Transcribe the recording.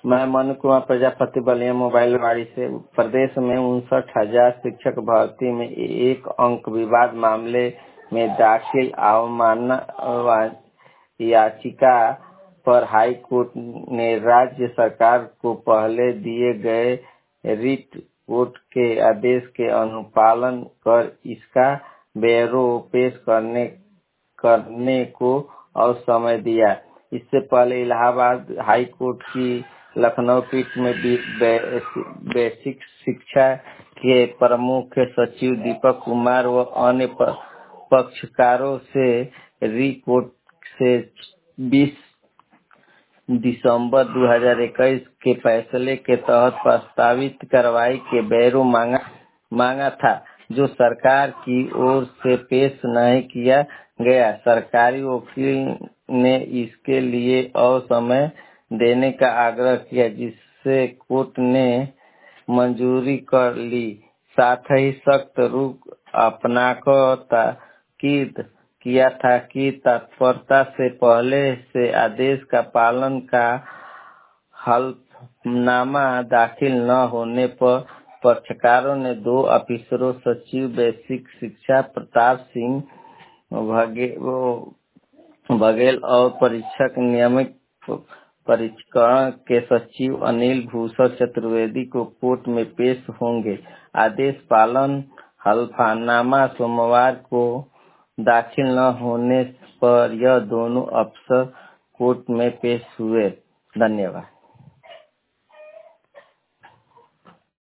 मैं मनु कुमार प्रजापति बलिया मोबाइल वाड़ी से। प्रदेश में 59,000 शिक्षक भर्ती में एक अंक विवाद मामले में दाखिल अवमानना याचिका पर हाई कोर्ट ने राज्य सरकार को पहले दिए गए रिट कोर्ट के आदेश के अनुपालन कर इसका ब्यौरा पेश करने को और समय दिया। इससे पहले इलाहाबाद हाई कोर्ट की लखनऊ पीठ में बेसिक शिक्षा के प्रमुख सचिव दीपक कुमार व अन्य पक्षकारों से री कोर्ट से 20 दिसंबर 2021 के फैसले के तहत प्रस्तावित कार्रवाई के ब्यौरा मांगा था, जो सरकार की ओर से पेश नहीं किया गया। सरकारी वकील ने इसके लिए और समय देने का आग्रह किया, जिससे कोर्ट ने मंजूरी कर ली। साथ ही सख्त रुख अपनाकर ताकीद किया था कि तत्परता से पहले से आदेश का पालन का हलफनामा दाखिल न होने पर पक्षकारों ने 2 अफसरों सचिव बेसिक शिक्षा प्रताप सिंह बघेल और परीक्षक नियमित परीक्षण के सचिव अनिल भूषण चतुर्वेदी को कोर्ट में पेश होंगे। आदेश पालन हलफनामा सोमवार को दाखिल न होने पर यह दोनों अफसर कोर्ट में पेश हुए। धन्यवाद।